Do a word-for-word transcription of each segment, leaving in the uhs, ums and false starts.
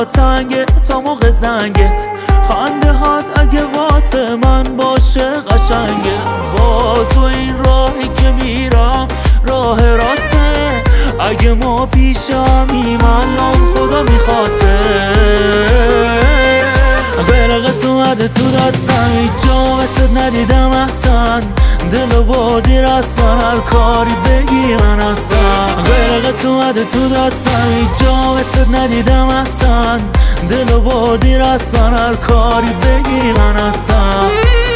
برا تنگه تا موقع زنگت، خنده هات اگه واسه من باشه قشنگه. با تو این راهی که میرم راه راسته، اگه ما پیشم ایمالام خدا میخواسته. غرقت اومده تو دستم، هیچ جا مثل ندیدم احسن، دلو بردی رسما هر کاری بگی من هستم. غرقت اومده تو دستم، هیچ جا مثل ندیدم احسن، دلو بردی رسما هر کاری بگی من هستم.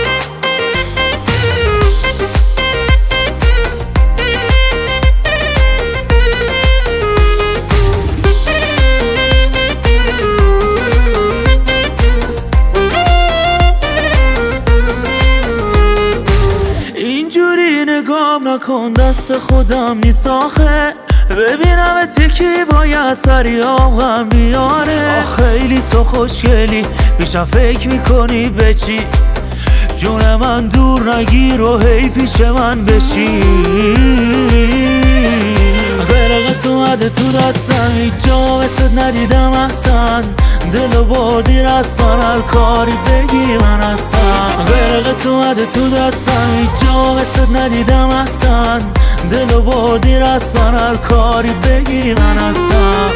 اینجوری نگام نکن، دست خودم نیست آخه، ببینم یکی باید سریام غم بیاره. خیلی تو خوشگلی پیشم فکر میکنی به چی، جون من دور نگیر و هی پیش من بشی. غرقت اومده تو دستم، هیچ جا مثل ندیدم احسن، دلو بردی رسما هر کاری بگی من هستم. غرقت اومده تو دستم، هیچ جا مثل ندیدم احسن، دلو بردی رسما هر کاری بگی من هستم.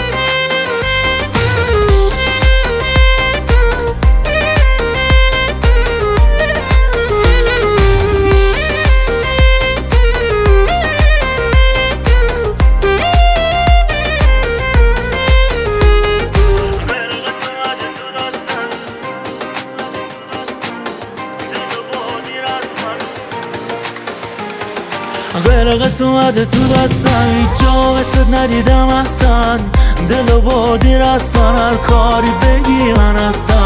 غرقت اومده تو دستم، هیچ جا مثل ندیدم احسن، دلو بردی رسما هر کاری بگی من هستم.